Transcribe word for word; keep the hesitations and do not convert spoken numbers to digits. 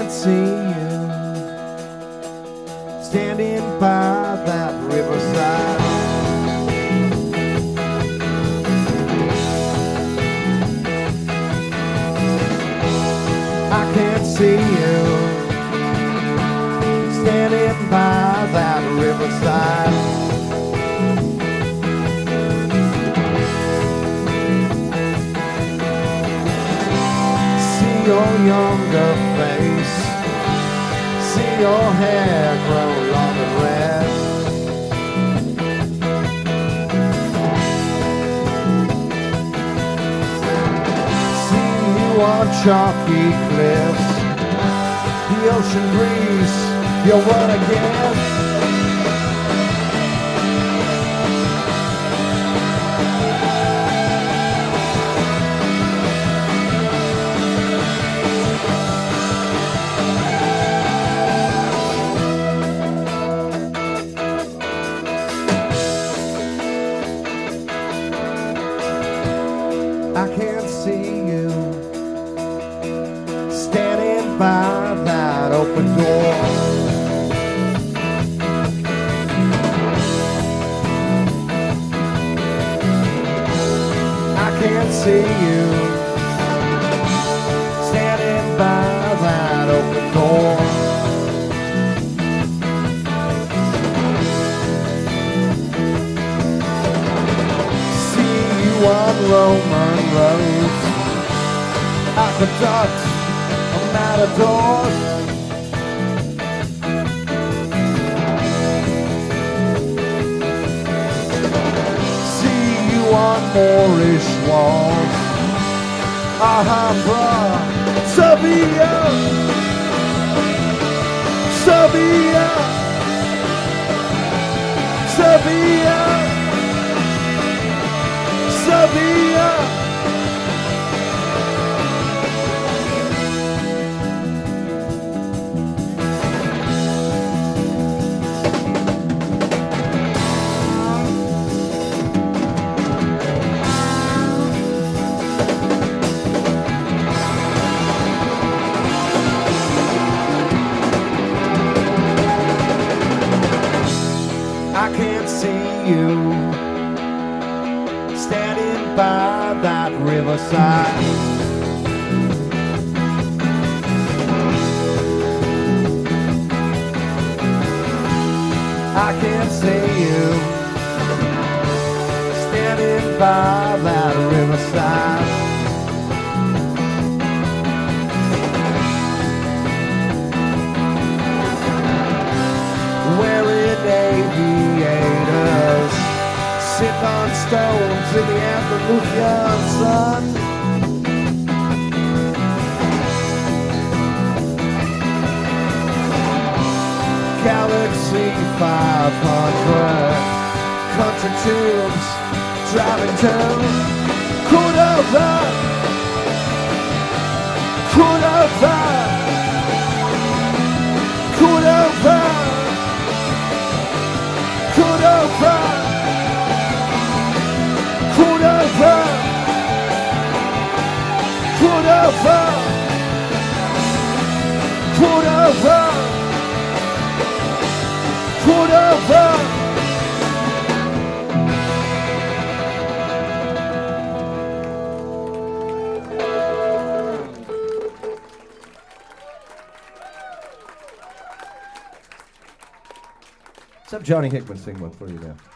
can't see you standing by that riverside. I can't see you standing by that riverside. See your younger face, see your hair grow long and red. See you on chalky cliffs, the ocean breeze, you're one again. I can't see you standing by that open door. I can't see you standing by that open door. See you on Roman roads, aqueduct, a matador. See you on Moorish walls, Alhambra, Sevilla, Sevilla, Sevilla, Sevilla. I can't see you standing by that riverside. I can't see you standing by that riverside. Wearing aviators, sit on stones in the Andalusian sun. Galaxy five hundred, country tunes, driving down Cordova, Cordova, Cordova, Cordova, Cordova, Cordova, Cordova, Cordova. What's up, Johnny Hickman? Sing one for you now.